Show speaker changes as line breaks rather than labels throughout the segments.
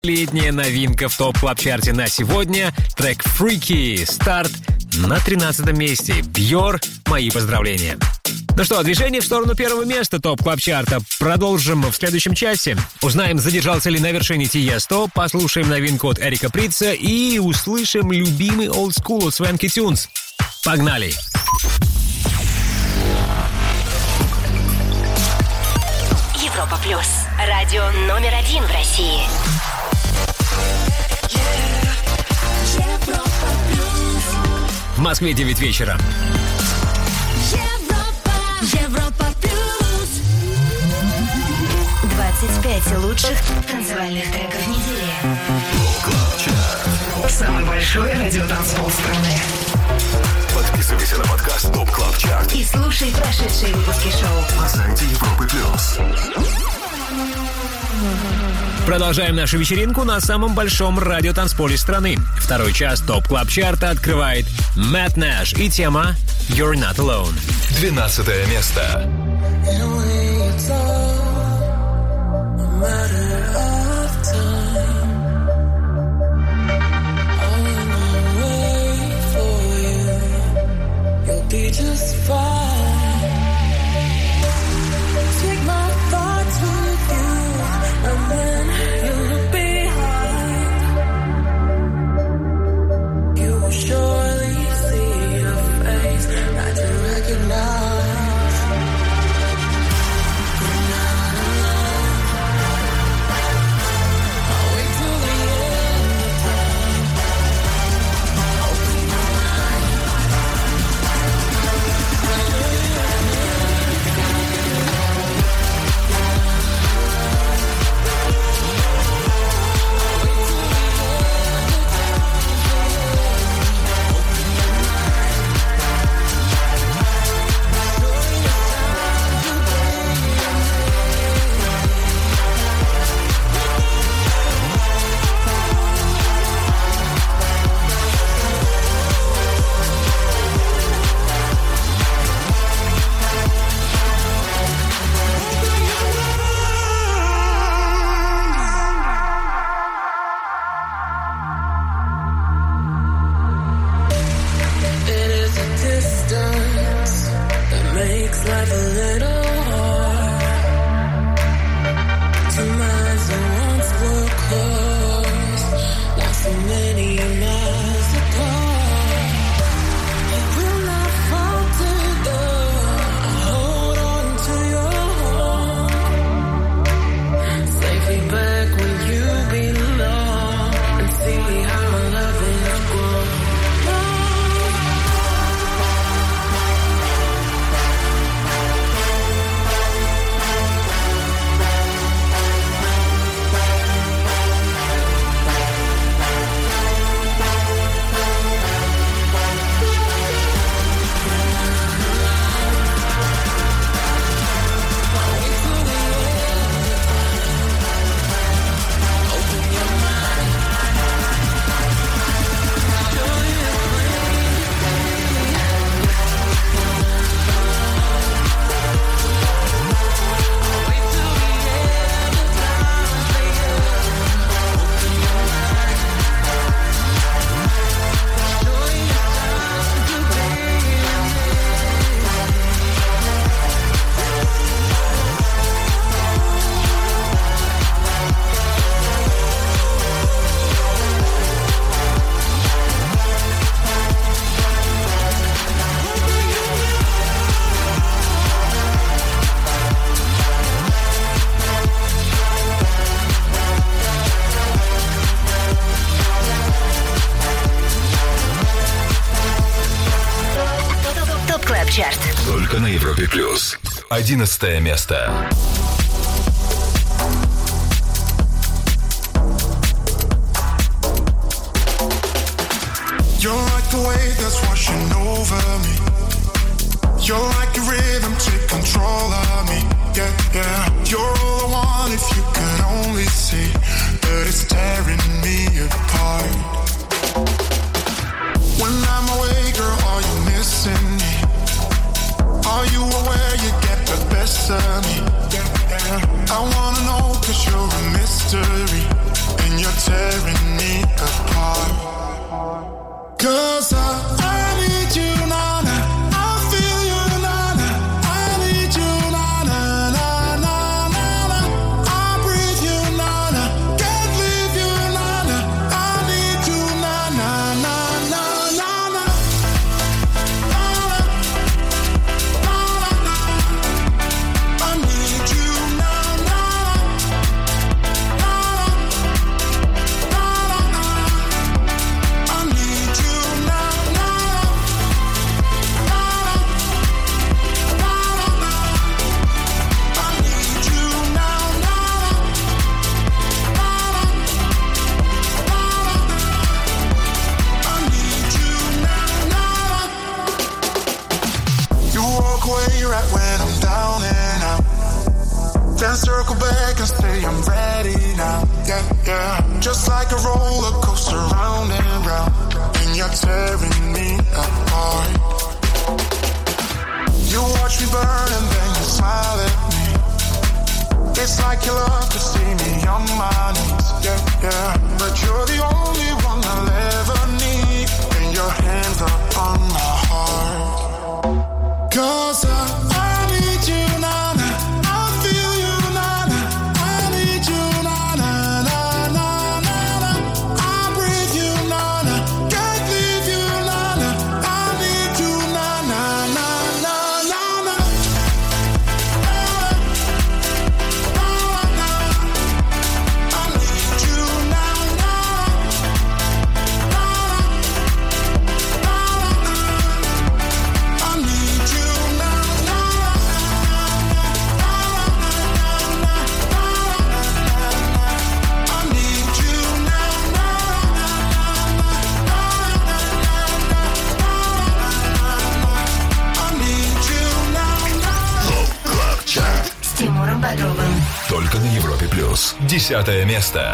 Летняя новинка в ТОП Клаб Чарте на сегодня. Трек Freaky, старт на 13 месте. Björk, мои поздравления. Ну что, движение в сторону первого места ТОП Клаб Чарта продолжим в следующем часе. Узнаем, задержался ли на вершине Тиесто, послушаем новинку от Эрика Притца и услышим любимый Old School от Свенки Тюнс. Погнали!
Европа Плюс. Радио номер 1 в России.
В Москве 9 вечера.
Европа Плюс. 25 лучших танцевальных треков недели.
Самый большой радиотанцпол страны.
Подписывайся на подкаст Топ Клаб Чарт
И слушай прошедшие выпуски шоу
на сайте Европы Плюс.
Продолжаем нашу вечеринку на самом большом радиотанцполе страны. Второй час ТОП Клаб Чарта открывает Matt Nash и тема You're Not Alone.
12 место.
Just fine. Take my thoughts with you, and then you look behind. You will surely see a face that you recognize. You're not alone. I'll wait till the end of time. Open your mind.
Чарт.
Только на Европе Плюс. 11 место.
You're like the wave that's washing over me. You're like a rhythm, take control of me. Yeah, yeah. You're all I want if you could only see that it's tearing me apart. When I'm away, girl, are you missing me? Are you aware you get the best of me? Yeah, yeah. I wanna know 'cause you're a mystery and you're yeah. Just like a roller coaster, round and round, and you're tearing me apart. You watch me burn and then you smile at me. It's like you love to see me on my knees, yeah, yeah. But you're the only one I'll ever need, and your hands are on my heart. 'Cause I need you, na-na. I feel you, na-na. I need you, na-na, na-na, na-na. I breathe you, na-na. Can't leave you, na-na. I need you, na-na, na-na, na-na. I need you, na-na. I need you, na-na. I need you, na-na. I need you, na-na.
ТОП КЛАБ ЧАРТ.
С Тимуром Бодровым.
Только на Европе плюс. 10 место.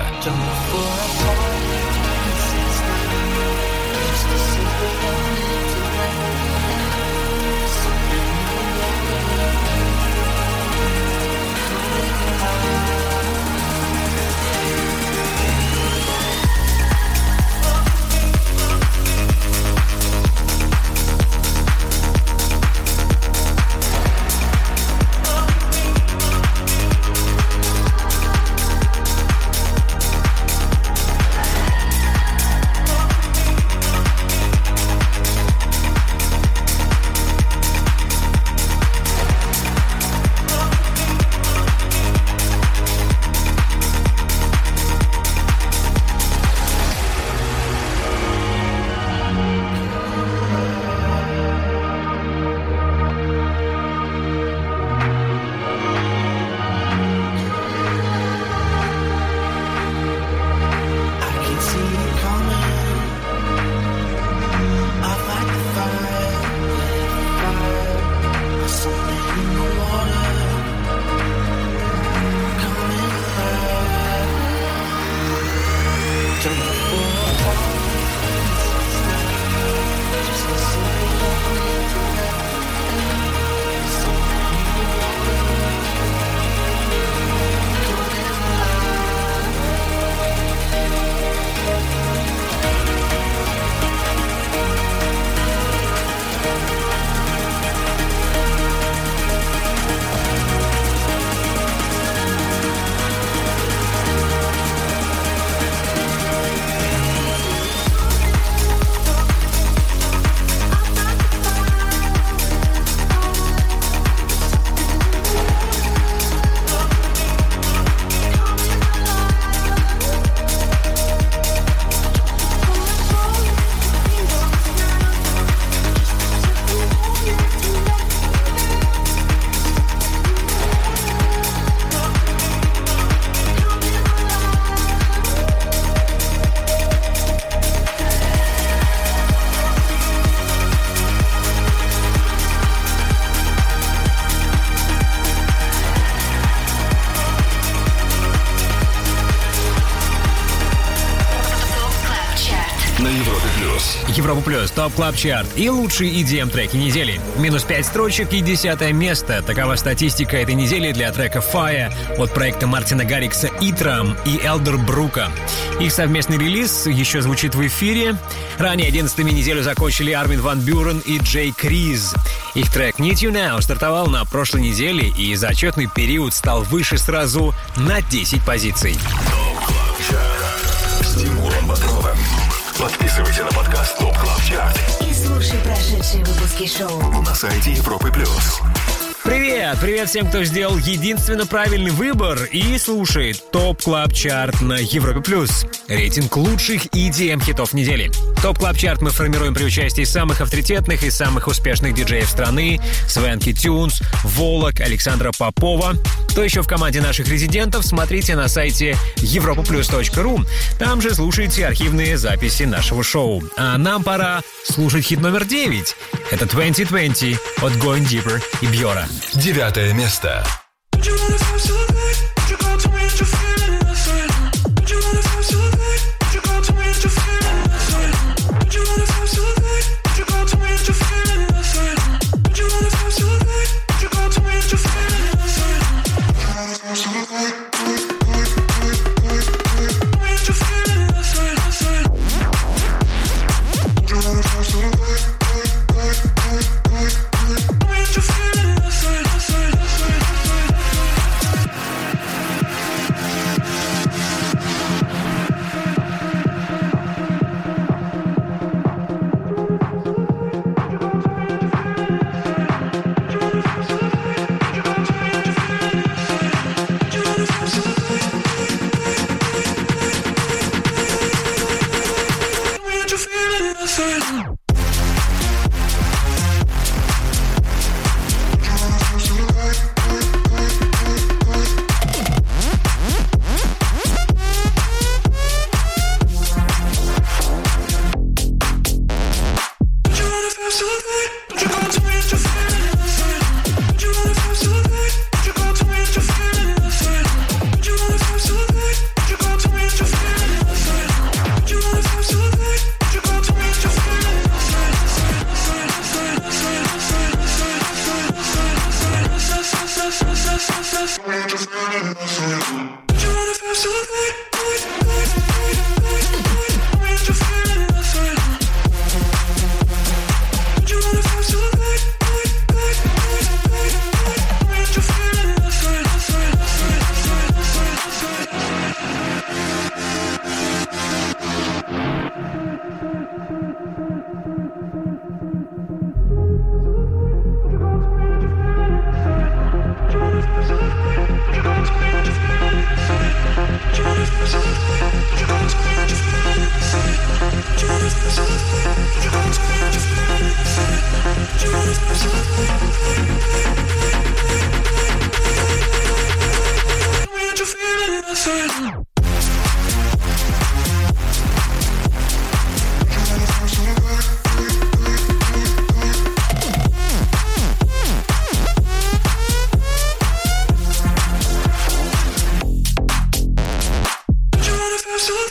Европа Плюс, ТОП КЛАБ ЧАРТ и лучшие EDM-треки недели. Минус 5 строчек и 10 место. Такова статистика этой недели для трека Fire от проекта Мартина Гаррикса «Итрам» и Элдербрука. Их совместный релиз еще звучит в эфире. Ранее 11-ми неделю закончили Армин ван Бюрен и Джей Криз. Их трек «Need You Now» стартовал на прошлой неделе и за отчетный период стал выше сразу на 10 позиций.
ТОП КЛАБ ЧАРТ с Тимуром Бодровым. Подписывайся на подкаст ТОП КЛАБ ЧАРТ
И слушай прошедшие выпуски шоу
на сайте Европы Плюс.
Привет! Привет всем, кто сделал единственно правильный выбор и слушает ТОП КЛАБ ЧАРТ на Европе Плюс. Рейтинг лучших EDM-хитов недели. ТОП КЛАБ ЧАРТ мы формируем при участии самых авторитетных и самых успешных диджеев страны: Свенки Тюнс, Волок, Александра Попова. Кто еще в команде наших резидентов, смотрите на сайте europaplus.ru. Там же слушайте архивные записи нашего шоу. А нам пора слушать хит номер 9. Это 2020 от Going Deeper и Бьора.
9 место.
Would you wanna feel so good? Would you go to me and you feel it in the same? Would you wanna feel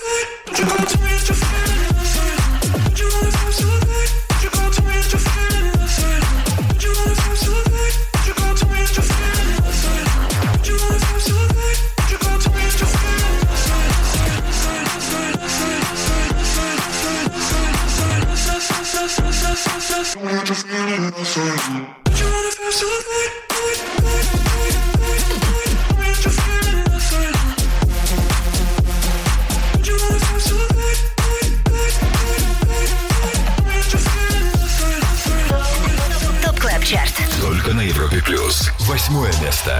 ТОП КЛАБ ЧАРТ.
Только на Европе плюс. 8 место.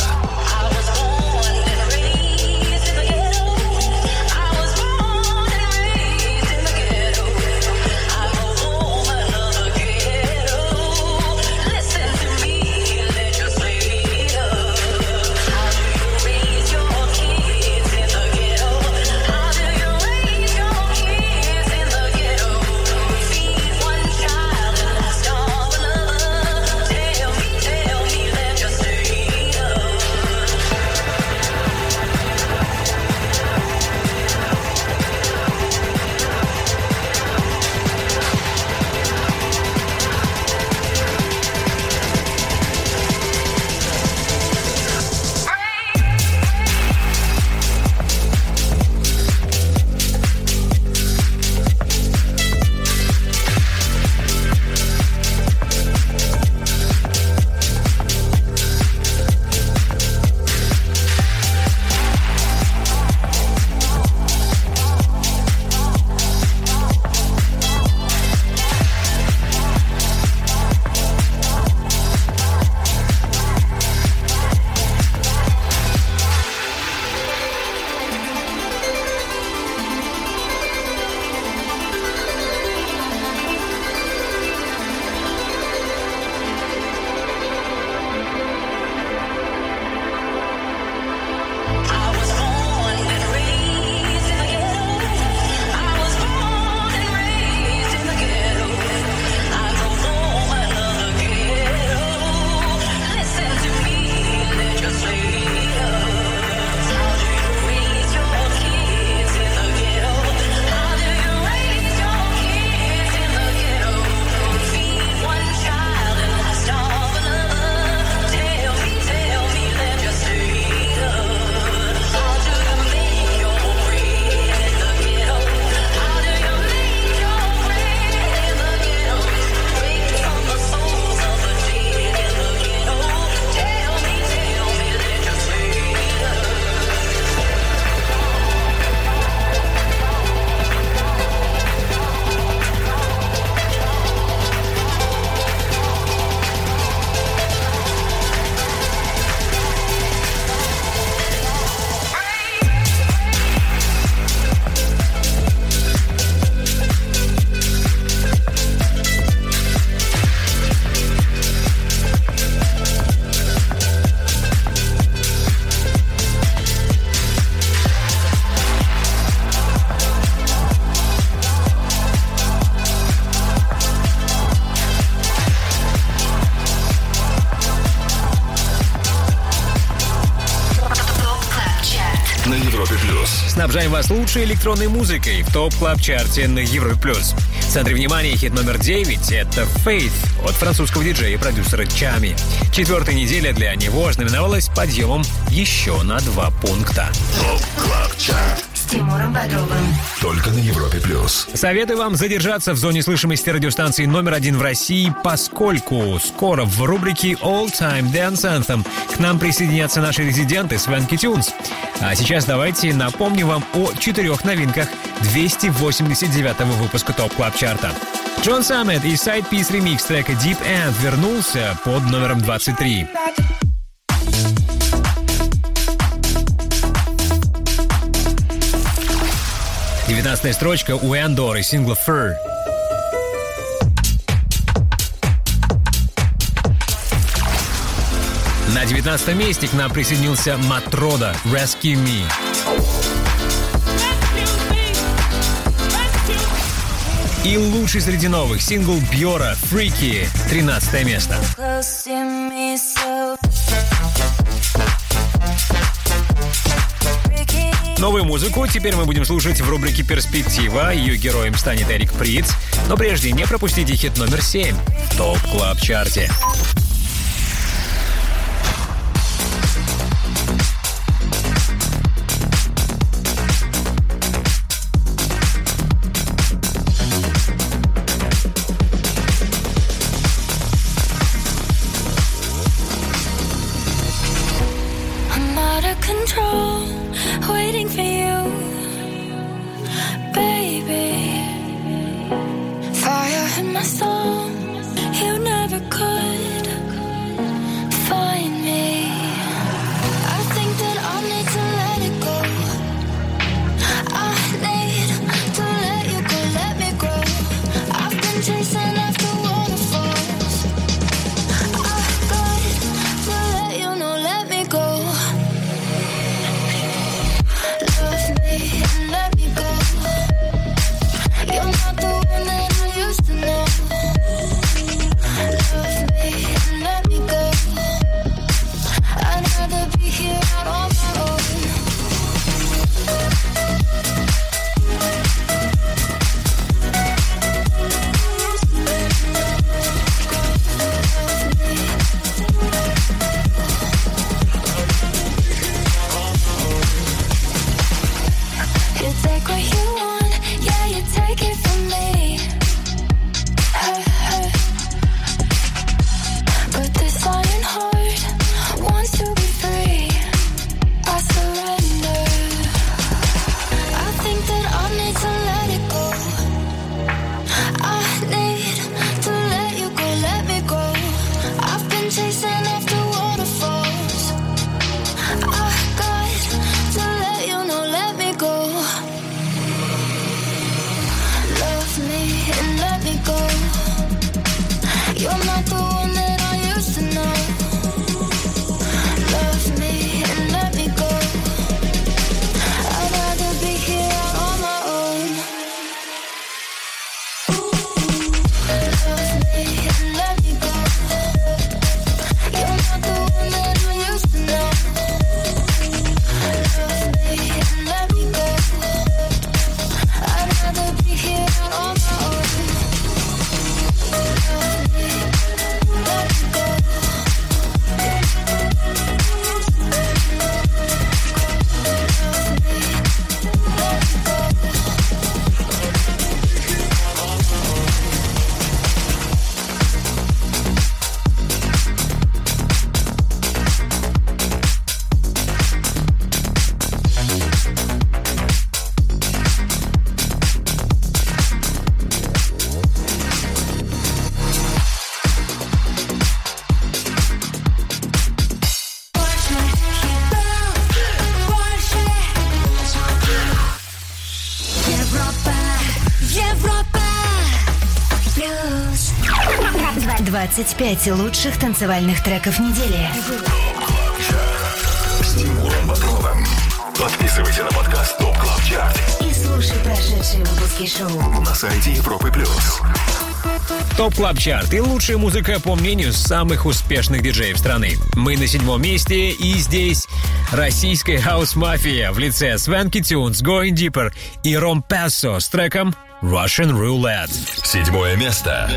Снабжаем вас лучшей электронной музыкой в ТОП КЛАБ ЧАРТе на Европе плюс. В центре внимания хит номер 9 — это Faith от французского диджея и продюсера Чами. 4-я неделя для него знаменовалась подъемом еще на 2 пункта.
ТОП КЛАБ ЧАРТ
С Тимуром Бодровым.
только на Европе плюс.
Советую вам задержаться в зоне слышимости радиостанции номер 1 в России, поскольку скоро в рубрике All Time Dance Anthem к нам присоединятся наши резиденты Swanky Tunes. А сейчас давайте напомним вам о 4 новинках 289-го выпуска ТОП КЛАБ ЧАРТа. Джон Саммет и сайд-пис ремикс трека Deep End вернулся под номером 23. 19-я строчка у Эндор и сингла Fur. На 19-м месте к нам присоединился Матрода Rescue Me. И лучший среди новых сингл Бьора Freaky, 13 место.
Freaky.
Новую музыку теперь мы будем слушать в рубрике «Перспектива». Ее героем станет Эрик Придц. Но прежде не пропустите хит номер 7 в ТОП Клаб Чарте.
Waiting for you, baby. Fire in my soul, you never could find me. I think that I need to let it go. I need to let you go, let me go. I've been chasing after waterfalls. I got to let you know, let me go. Love me and let me go. You're not the one that I used to know. Love me and let me go. I'd rather be here out on my own. You take what you want, yeah, you take it from me. Hey, hey. But this iron heart wants to be free. I surrender. I think that I need to let it go. I need to let you go, let me go. I've been chasing after waterfalls. I got to let you know, let me go. Love me and let me go. You're not the one that I used to know. Love me and let me go. I'd rather be here out on my own. Love me and let me go. You're not the one that I used to know. Love me and let me go. I'd rather be here out on my own. Love me, let me go. Европа плюс.
25 лучших танцевальных треков недели.
С Тимуром Бодровым. Подписывайся на подкаст ТОП Клаб Чарт
И слушай прошедшие выпуски шоу
на сайте Европы плюс.
ТОП Клаб Чарт и лучшая музыка по мнению самых успешных диджеев страны. Мы на 7-м месте, и здесь российская хаус-мафия в лице Swanky Tunes, Going Deeper и Ром Пассо с треком Russian Roulette.
7 место.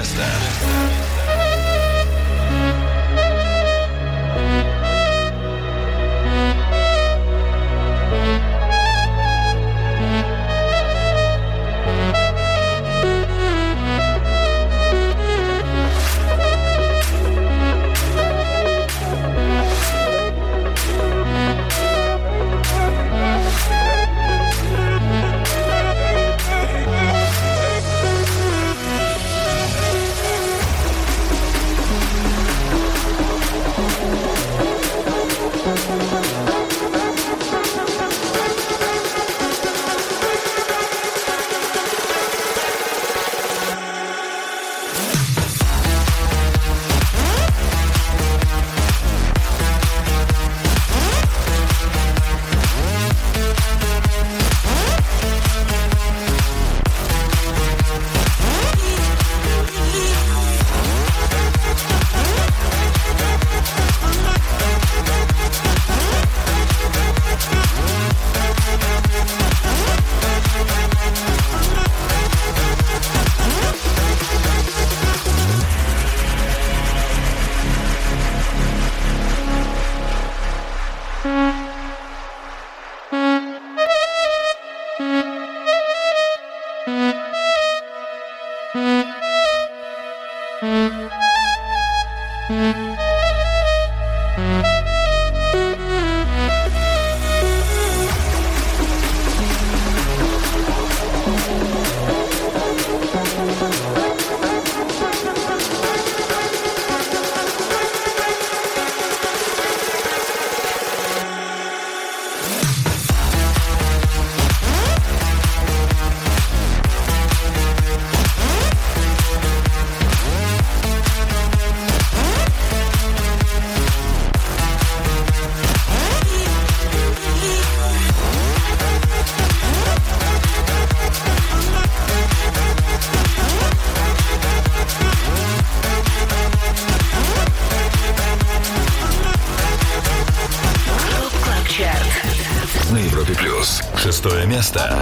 Шестое место.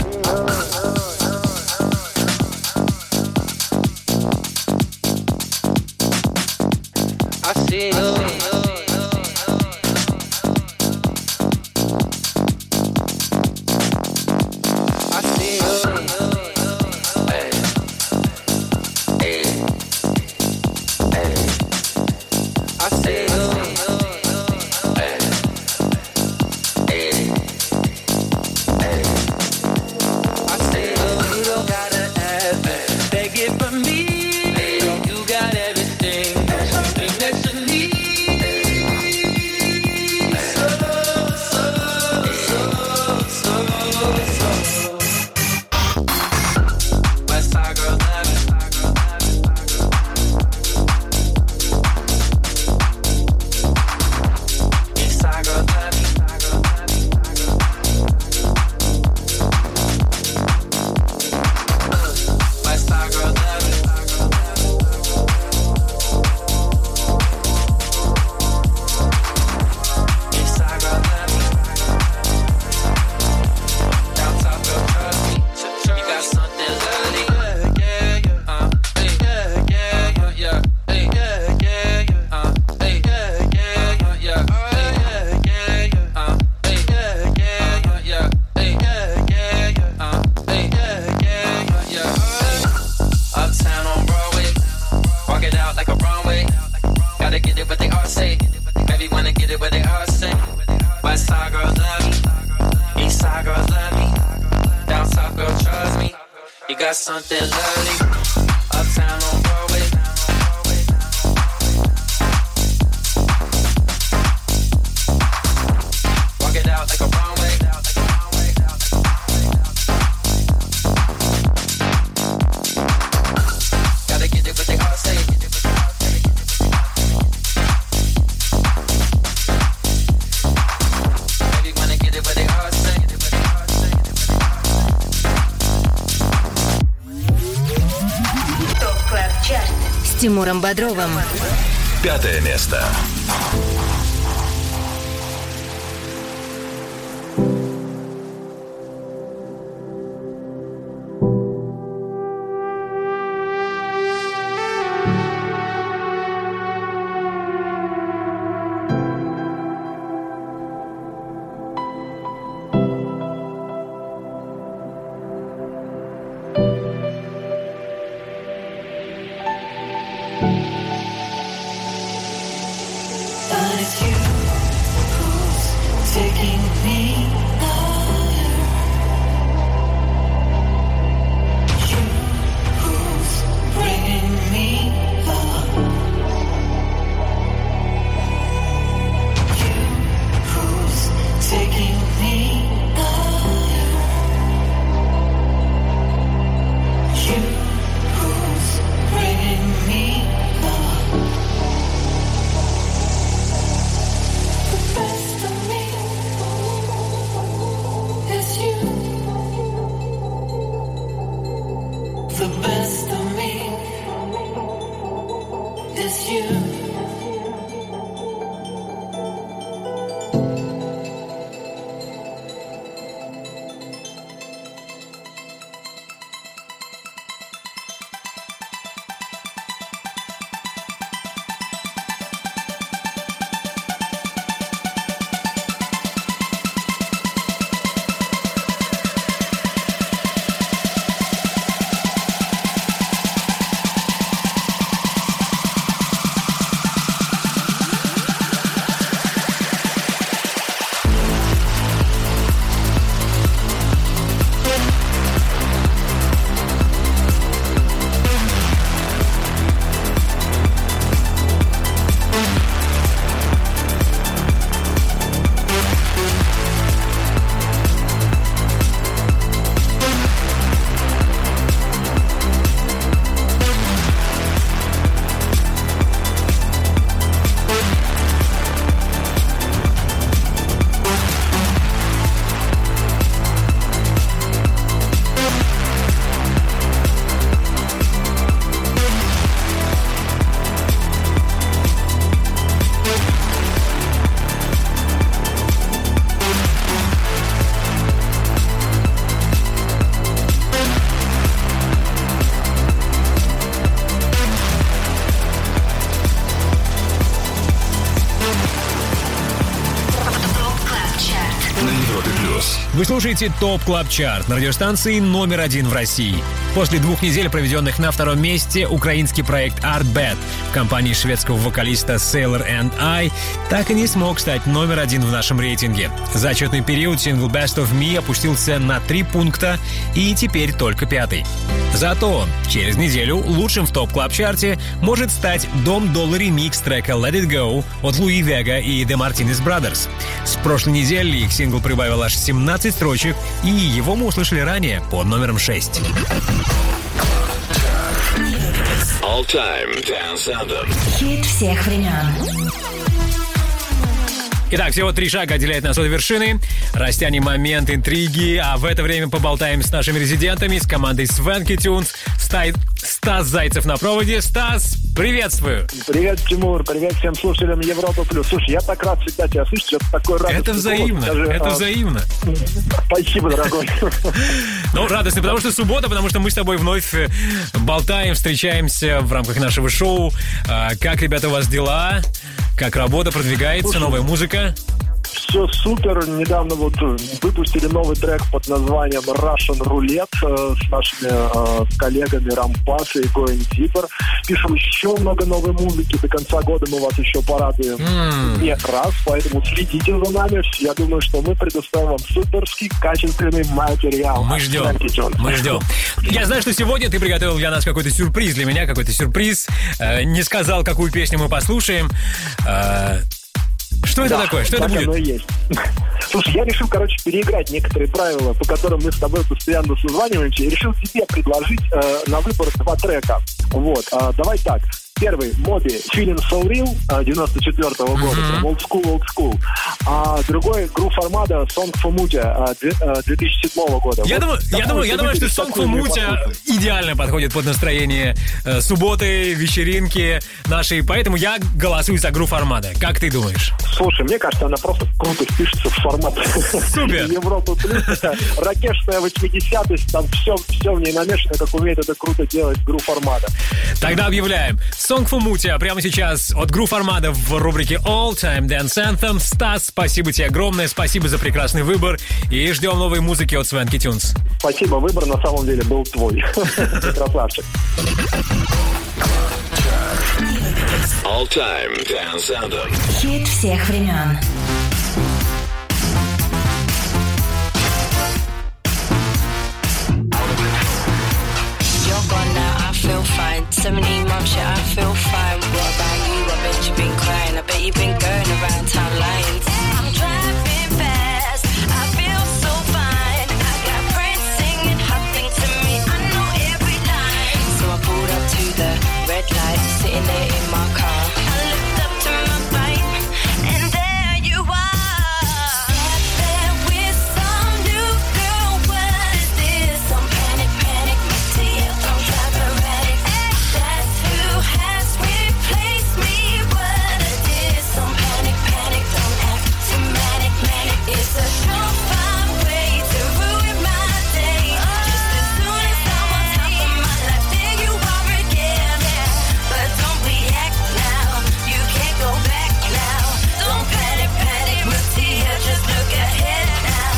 Something lovely, uptown on Broadway. Walk it out like a runway. Gotta get it what they all say. Baby wanna get it what they all say.
С Тимуром Бодровым.
Пятое место.
Вы слушаете ТОП Клаб Чарт на радиостанции номер 1 в России. После 2 недель, проведенных на 2-м месте, украинский проект Art Bad в компании шведского вокалиста Sailor and I так и не смог стать номер 1 в нашем рейтинге. За отчетный период сингл Best of Me опустился на 3 пункта и теперь только 5-й. Зато через неделю лучшим в ТОП Клаб Чарте может стать Дом Долла ремикс трека Let It Go от Луи Вега и The Martinez Brothers. С прошлой недели их сингл прибавил аж 17 строчек, и его мы услышали ранее под номером 6.
All Time Dance Anthem.
Хит всех времен.
Итак, всего 3 шага отделяет нас от вершины. Растянем момент интриги, а в это время поболтаем с нашими резидентами, с командой Swanky Tunes. Стас Зайцев на проводе. Стас, приветствую!
Привет, Тимур, привет всем слушателям Европа Плюс. Слушай, я так рад всегда тебя слышать, это такой радостный.
Это взаимно,
голос.
это взаимно.
Спасибо, дорогой.
Ну, радостно, потому что суббота, потому что мы с тобой вновь болтаем, встречаемся в рамках нашего шоу. Как, ребята, у вас дела? Как работа продвигается, новая музыка?
Все супер. Недавно вот выпустили новый трек под названием Russian Roulette с нашими коллегами Рампас и Going Deeper. Пишем еще много новой музыки. До конца года мы вас еще порадуем не раз, поэтому следите за нами. Я думаю, что мы предоставим вам суперский, качественный материал.
Мы ждем. Я знаю, что сегодня ты приготовил для нас какой-то сюрприз. Для меня какой-то сюрприз. Не сказал, какую песню мы послушаем. Что это такое? Что это будет?
Оно и есть. Слушай, я решил, переиграть некоторые правила, по которым мы с тобой постоянно созваниваемся, и решил тебе предложить на выбор 2 трека. Вот, давай так. Первый Моби Feeling So Real 94-го года, прям old school. А другой Groove Armada Song for Mutia 2007 года.
Я думаю, что Song for Mutia идеально подходит под настроение субботы, вечеринки нашей, поэтому я голосую за Groove Armada. Как ты думаешь?
Слушай, мне кажется, она просто круто впишется в формат Европы Плюс. Ракешная 80-сть, там все в ней намешано, как умеет это круто делать Groove Armada.
Тогда объявляем. Song for Mutia прямо сейчас от Groove Armada в рубрике All Time Dance Anthem. Стас, спасибо тебе огромное, спасибо за прекрасный выбор. И ждем новой музыки от Swanky Tunes.
Спасибо, выбор на самом деле был твой. Красавчик.
All Time Dance Anthem.
Хит всех времен.
Feel fine. 17 months, yeah, I feel fine. What about you? I bet you've been crying. I bet you've been going around town lying. I'm driving fast. I feel so fine. I got friends singing hot things to me. I know every line. So I pulled up to the red light, sitting there in my car. I looked up to my right, and there you are. Sat there with some new girl. What is this? Some panic, me to you. Don't drive erratic. That's who has replaced me. What I did. Some panic, don't act too manic. It's a surefire way to ruin my day. Just as soon as I'm on top of my life, there you are again. But don't react now. You can't go back now. Don't panic, Mattia. Just look ahead now.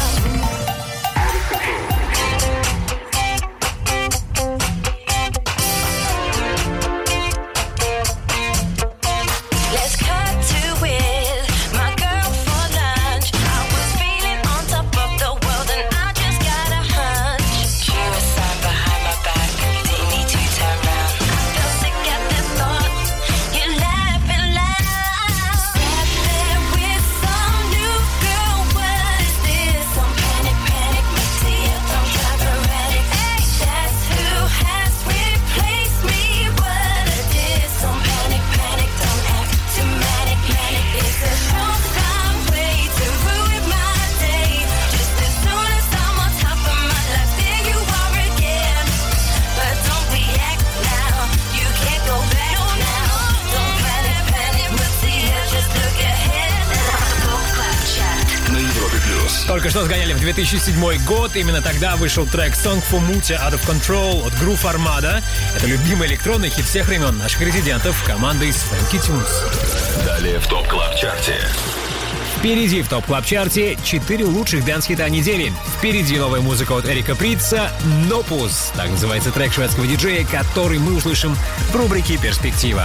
Let's cut to it. My girl for lunch. I was feeling on top of the world and I just got a hunch. She was signed behind my back. Didn't need to turn round. I felt sick at the thought. You're laughing loud. Sat there with some new girl. What is this? Some panic, me to you. Don't drive erratic. That's who has replaced me. What I did. Some panic, don't act too manic. It's a surefire way to ruin my day. Just as soon as I'm on top of my life, there you are again. But don't react now. You can't go back now. Don't panic, Mattia. Just look ahead now.
На Европе Плюс.
Только что сгоняли в 2007 год. Именно тогда вышел трек Song for Mutia Out of Control от Groove Armada. Это любимый электронный хит всех времен наших резидентов команды Swanky Tunes.
Далее в ТОП Клаб Чарте.
Впереди в топ-клаб-чарте 4 лучших дэнс-хита недели. Впереди новая музыка от Эрика Притца «Нопус». Так называется трек шведского диджея, который мы услышим в рубрике «Перспектива».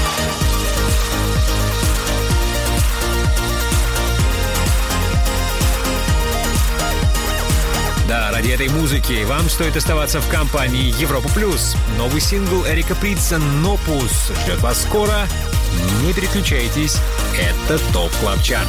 Да, ради этой музыки вам стоит оставаться в компании Европа Плюс. Новый сингл Эрика Притца «Нопус» ждет вас скоро. Не переключайтесь, это ТОП Клаб Чарт.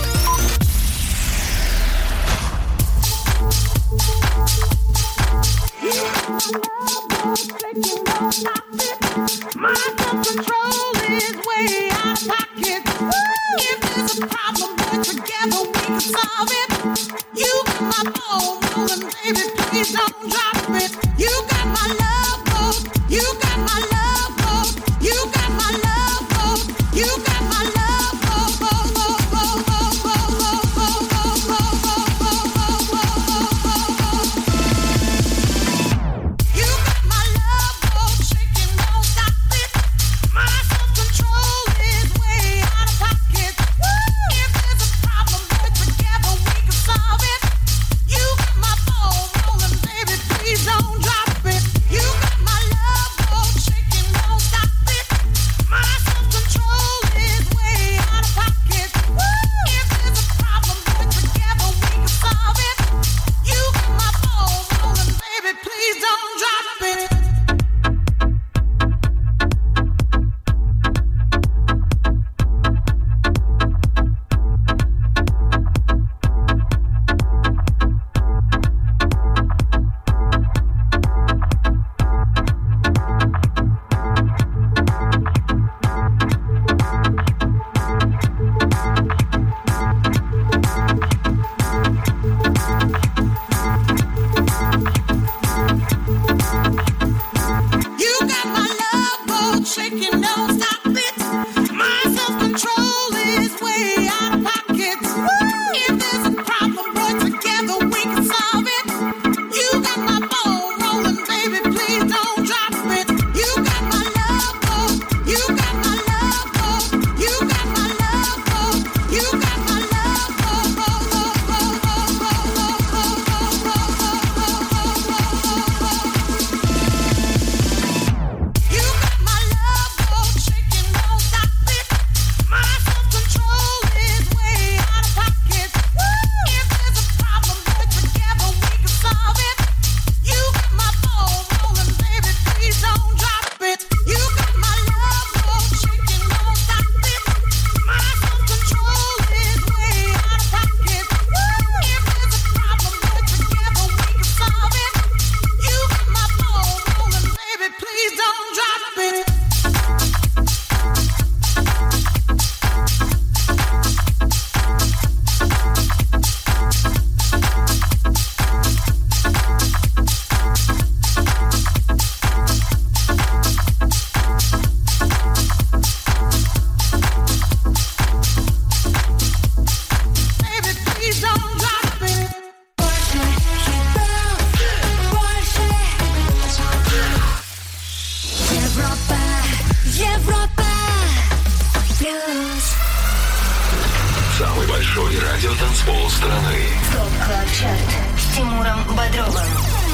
радиотанцпол страны.
ТОП Клаб Чарт с Тимуром Бодровым.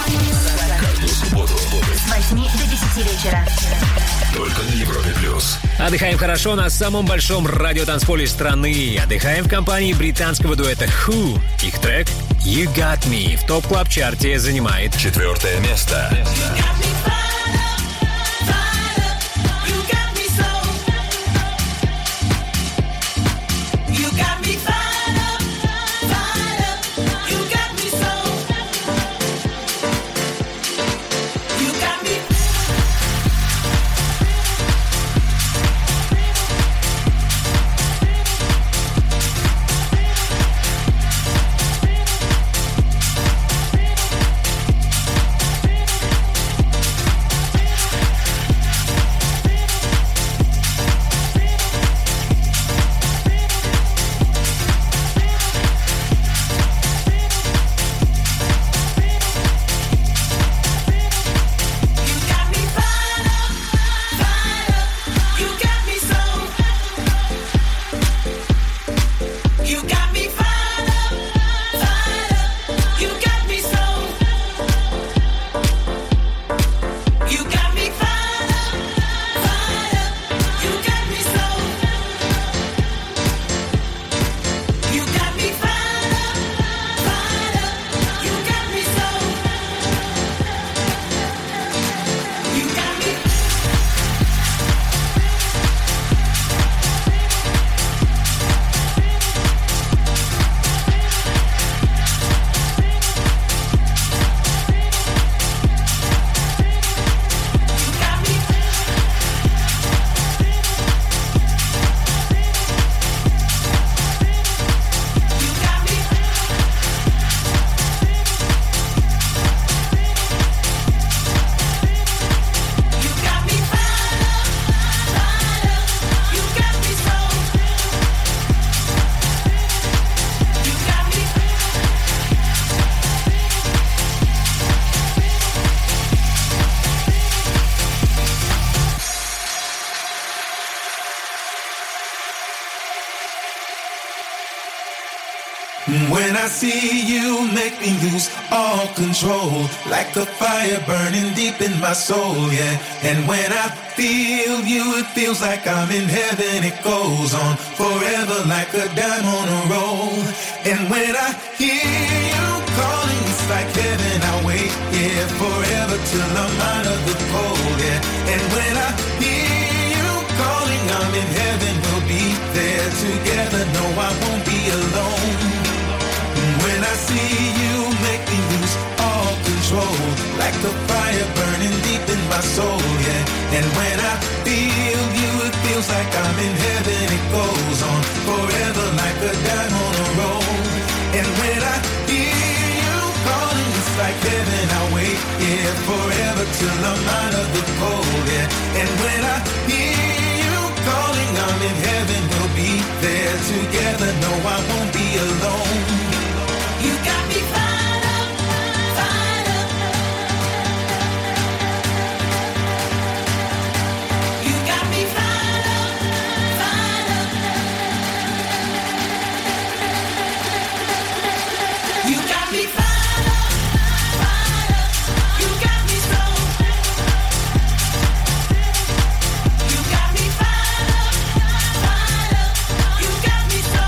Каждую субботу
с 8 до 10 вечера.
Только на Европе Плюс.
Отдыхаем хорошо на самом большом радиотанцполе страны. Отдыхаем в компании британского дуэта Who. Их трек «You Got Me» в ТОП Клаб Чарте занимает 4-е место.
When I see you, make me lose all control, like a fire burning deep in my soul, yeah. And when I feel you, it feels like I'm in heaven. It goes on forever like a dime on a roll. And when I hear you calling, it's like heaven. I wait, yeah, forever till I'm out of the cold, yeah. And when I hear you calling, I'm in heaven. We'll be there together. No, I won't be alone. When I see you, make me lose all control, like a fire burning deep in my soul, yeah. And when I feel you, it feels like I'm in heaven. It goes on forever like a dime on a roll. And when I hear you calling, it's like heaven. I wait, yeah, forever till I'm out of the cold, yeah. And when I hear you calling, I'm in heaven. We'll be there together. No, I won't be alone. You got me fired up, fired up. You got me fired up, fired up. You got me fired up, fired up. You got me so. You got me fired up, fired up. You got me so.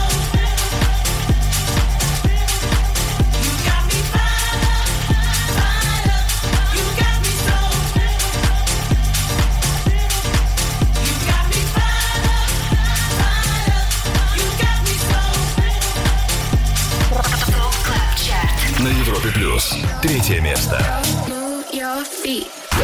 На Европе плюс 3-е место.
Move your feet.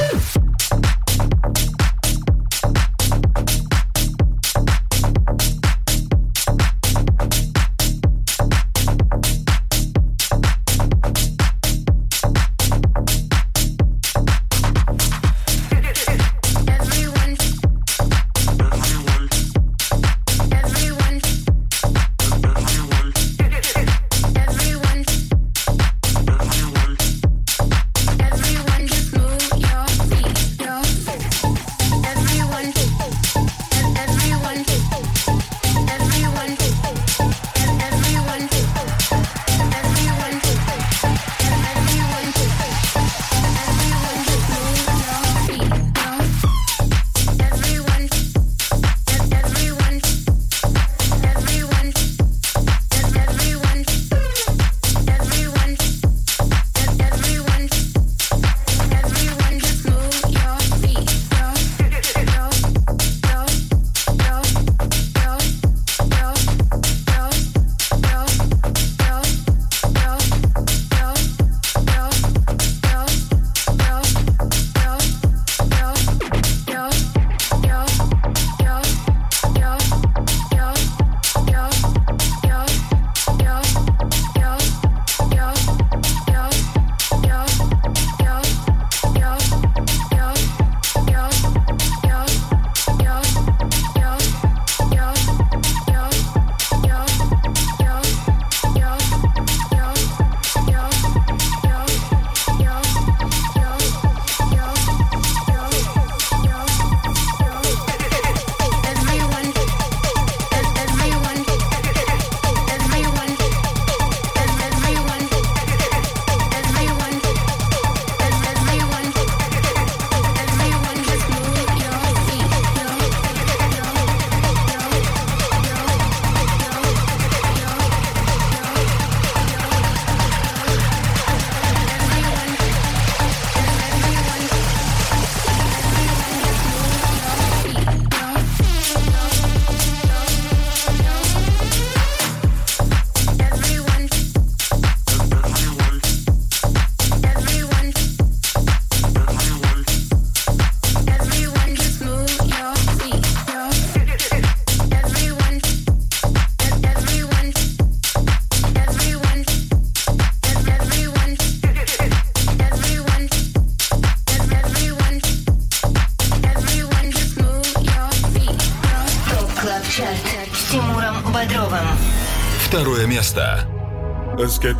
Второе место.
Let's get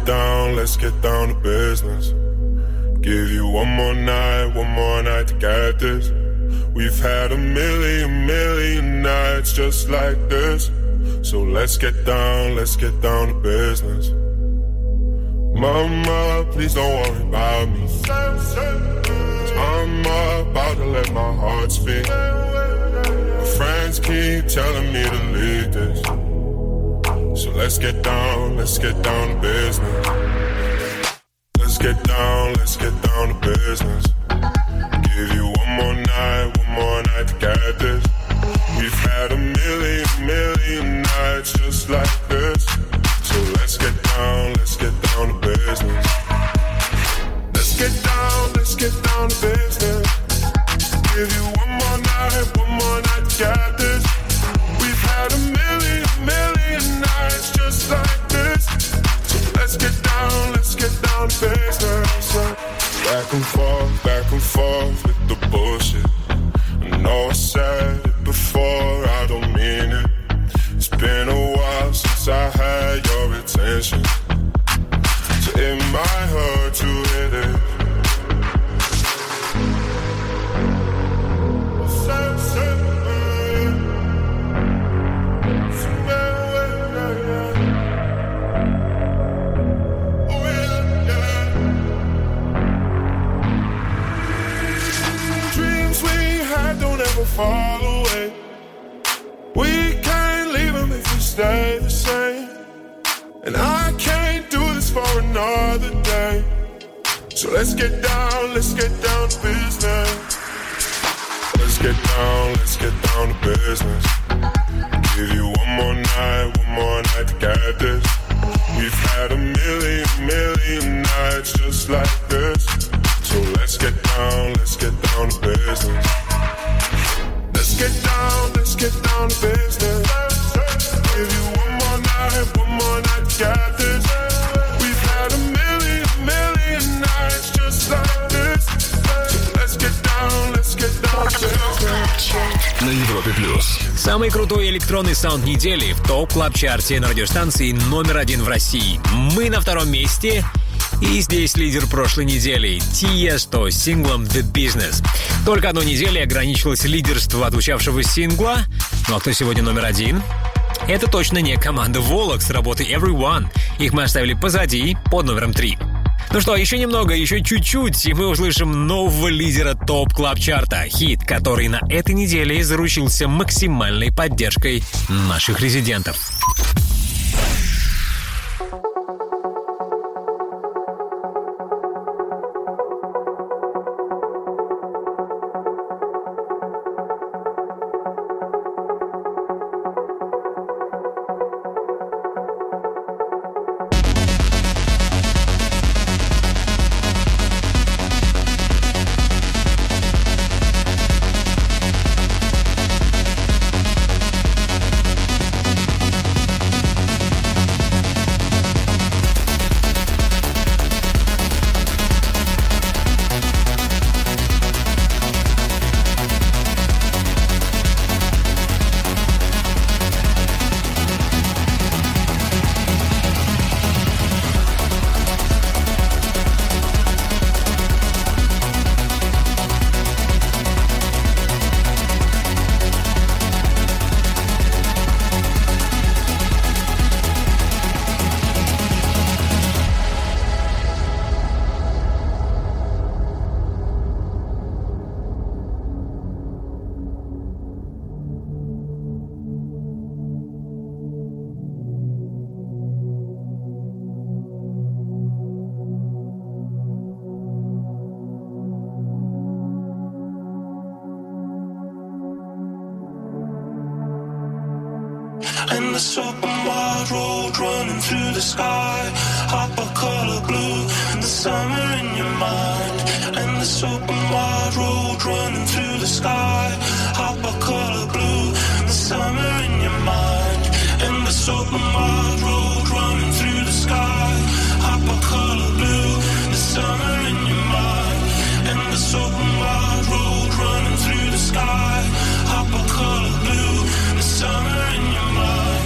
down to business. Give you one more night to get this. We've had a million nights just like this. So let's get down to business. Mama, please don't worry about me. I'm about to let my heart speak. My friends keep telling me to leave this. So let's get down to business. Let's get down to business. Give you one more night to get this. We've had a million nights just like this. So let's get down to business. Let's get down to business. Give you one more night to get this. We've had a million nights just like this. So let's get down to business. Back and forth with the bullshit. I know I said it before, I don't mean it. It's been a while since I had your attention. So it might hurt to hit it. Fall away. We can't leave them if we stay the same. And I can't do this for another day. So let's get down to business. Let's get down to business. Give you one more night to get this. We've had a million nights just like this. So let's get down to business. Let's get down to business. Give you one more night to get this. We've had a million nights just like this. So let's get down to business.
На Европе Плюс.
Самый крутой электронный саунд недели в ТОП-клаб-чарте на радиостанции номер 1 в России. Мы на втором месте. И здесь лидер прошлой недели Тиесто с синглом «The Business». Только одной неделей ограничилось лидерство отзвучавшего сингла. Ну а кто сегодня номер 1? Это точно не команда Волок с работой «Everyone». Их мы оставили позади, под номером 3. Ну что, еще немного, еще чуть-чуть, и мы услышим нового лидера ТОП-клаб-чарта. Хит, который на этой неделе заручился максимальной поддержкой наших резидентов.
Endless open wide road running through the sky. Hopper color blue, the summer in your mind. Endless open wide road running through the sky. Hopper color blue, the summer in your mind. Endless open wide road running through the sky. Hopper color blue, the summer in your mind. Endless open wide road running through the sky. Hopper color blue, the summer in your mind.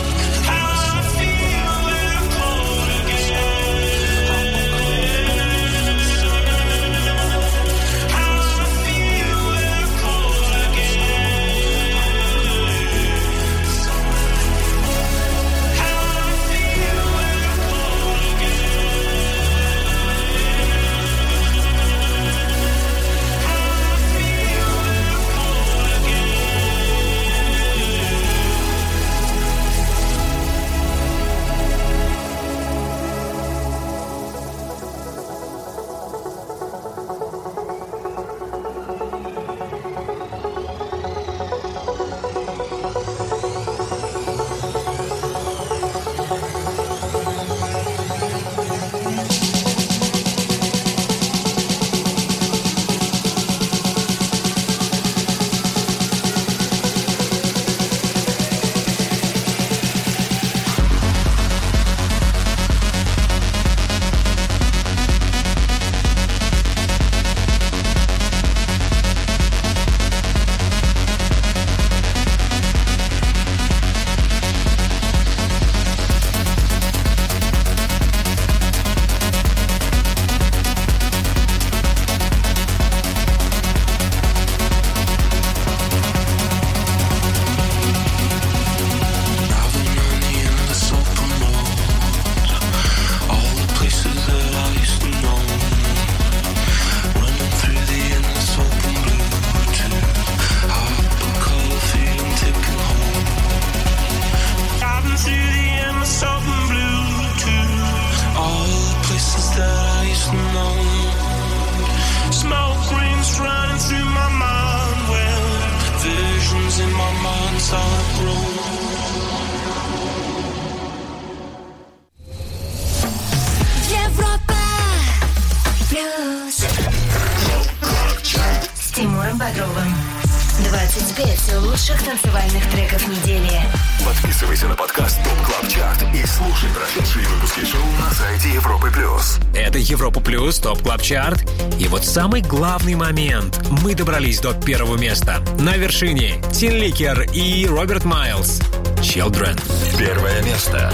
25 лучших танцевальных треков недели.
Подписывайся на подкаст Top Club Chart и слушай прошедшие выпуски шоу на сайте Европы+.
Это Европа Плюс, Топ Клаб Чарт. И вот самый главный момент. Мы добрались до первого места. На вершине Тин Ликер и Роберт Майлз. Children.
Первое место.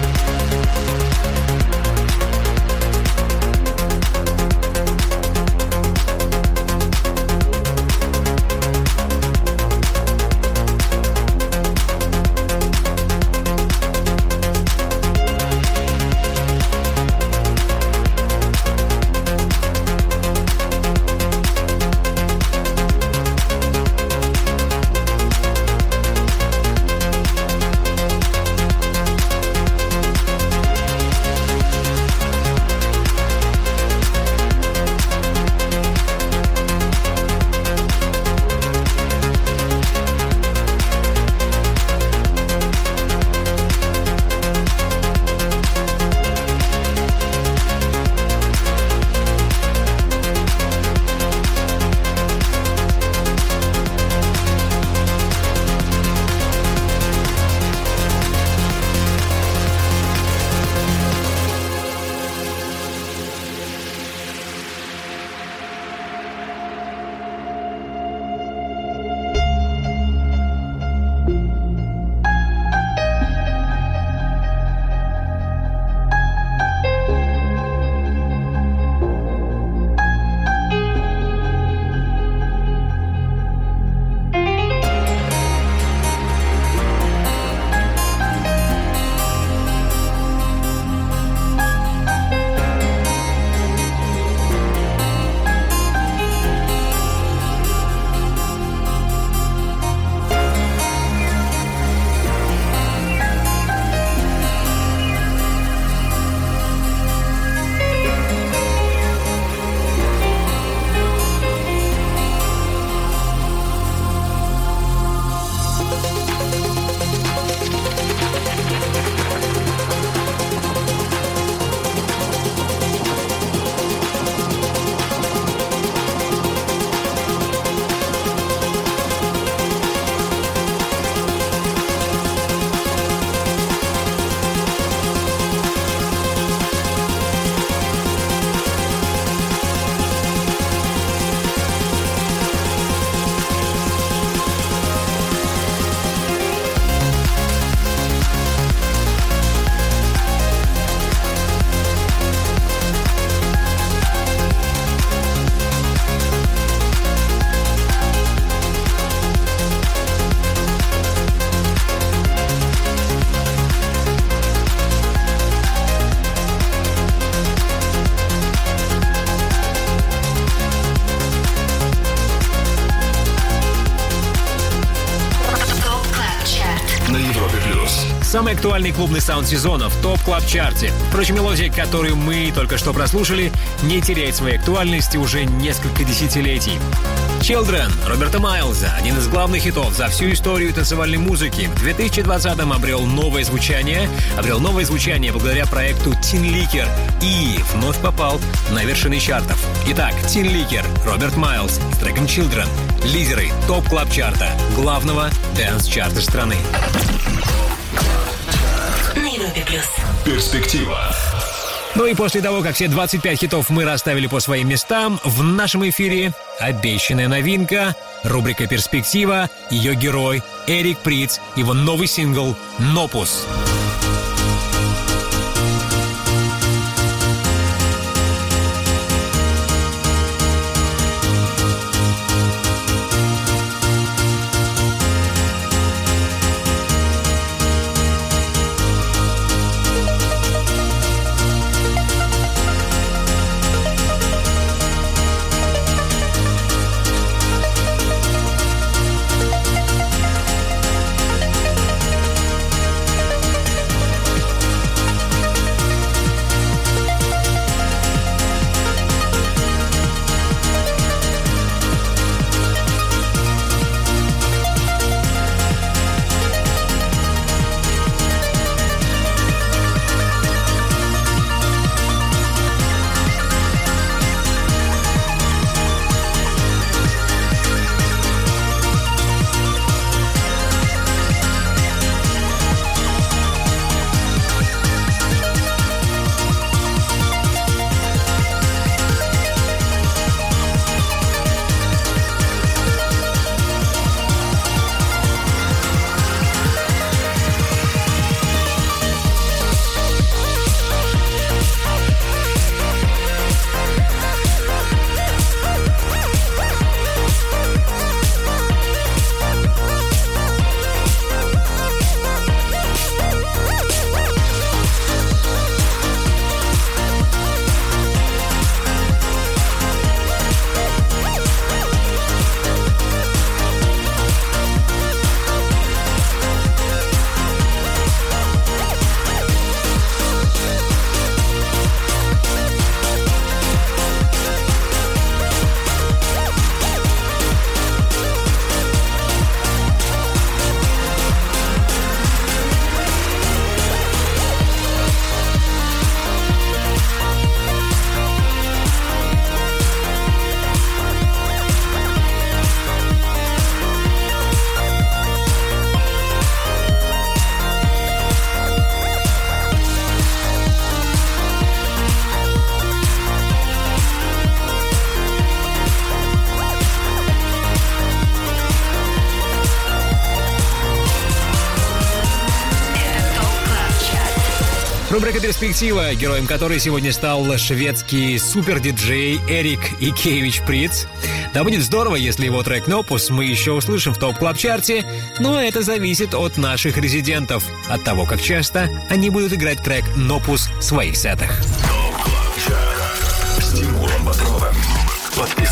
Самый актуальный клубный саунд сезона в ТОП Клаб Чарте. Впрочем, мелодия, которую мы только что прослушали, не теряет своей актуальности уже несколько десятилетий. Children Роберта Майлза, один из главных хитов за всю историю танцевальной музыки, в 2020-м обрел новое звучание благодаря проекту Тин Ликер и вновь попал на вершины чартов. Итак, Тин Ликер, Роберт Майлз с треком Children, лидеры ТОП Клаб Чарта, главного дэнс-чарта страны.
На Европе Плюс.
Перспектива.
Ну и после того, как все 25 хитов мы расставили по своим местам, в нашем эфире обещанная новинка, рубрика «Перспектива», ее герой Эрик Притц, его новый сингл «Нопус». Рубрика «Перспектива», героем которой сегодня стал шведский супер-диджей Эрик Икевич Приц. Да будет здорово, если его трек «Нопус» мы еще услышим в топ-клаб-чарте, но это зависит от наших резидентов, от того, как часто они будут играть трек «Нопус» в своих сетах.
ТОП КЛАБ ЧАРТ с Тимуром Бодровым.